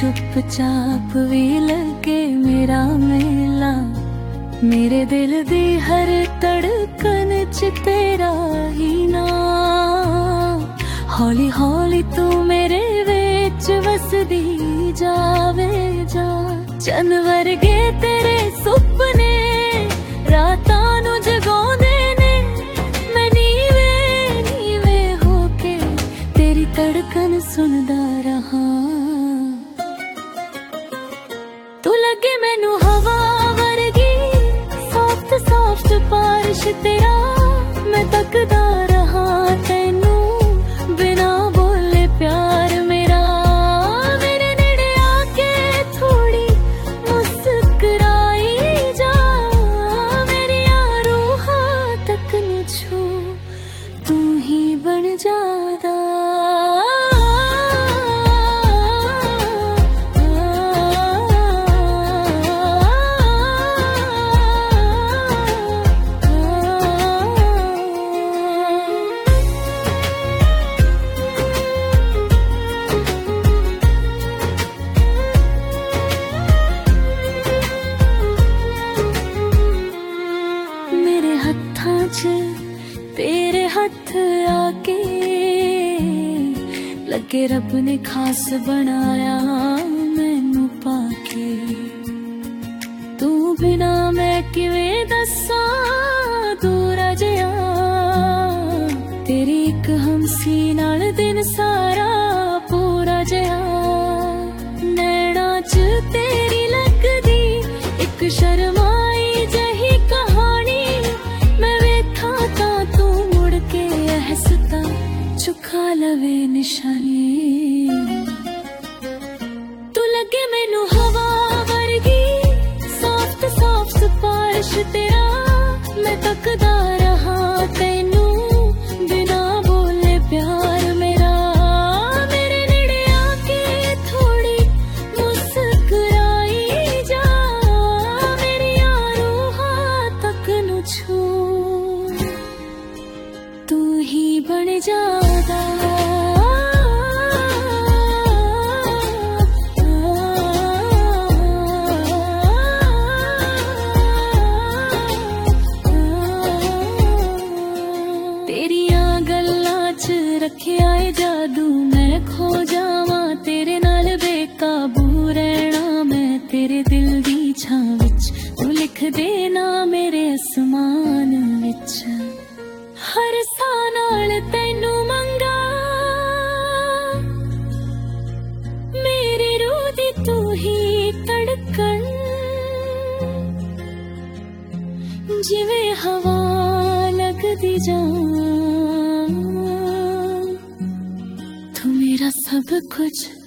चुपचाप भी लगे मेरा मेला, मेरे दिल दी हर धड़कन च तेरा ही नाम। हौली हौली तू मेरे विच वसदी जावे जा, चन वर्गे तेरे सुपने रातां नू जगाउंदे ने। मैं नीवे नीवे होके तेरी धड़कन सुनदा रहा। तू लगे मैनू हवा वर्गी सॉफ्ट सॉफ्ट बारिश तेरा, मैं तकदा रहा तैनू बिना बोले प्यार मेरा। मेरे नेड़े आके थोड़ी मुस्कुराई जा, मेरी रूहां तक नू छू तू ही बन जादा। तेरे हथ आके लगे रब ने खास बनाया मैनू पाके। तू बिना मैं किवें दस्सां दूर जिया, तेरी एक हमसी नाल दिन सारा पूरा जिया। नैना च तेरी लगदी एक शर्माई जही कहानी, मैं वेखा तां तू मुड़ के हंसता चुका लवे निशानी। तू लगे मैनू हवा वर्गी सॉफ्ट सॉफ्ट बारिश तेरा, मैं तकदा रहा तैनू बिना बोले प्यार मेरा। मेरे नेड़े आके थोड़ी मुस्कुराई जा, मेरी रूहां तक नू छू तू ही बन जादा। तेरियां गल्लां च रखिया है जादू, मैं खो जावां तेरे नाल बेकाबू रहना। मैं तेरे दिल दी छां विच तू लिख देना मेरे आसमान विच। हर सा नाल तैनू मंगा मेरी रूह दी तू ही धड़कन, जिवें हवा लगदी जां। तू मेरा सब कुछ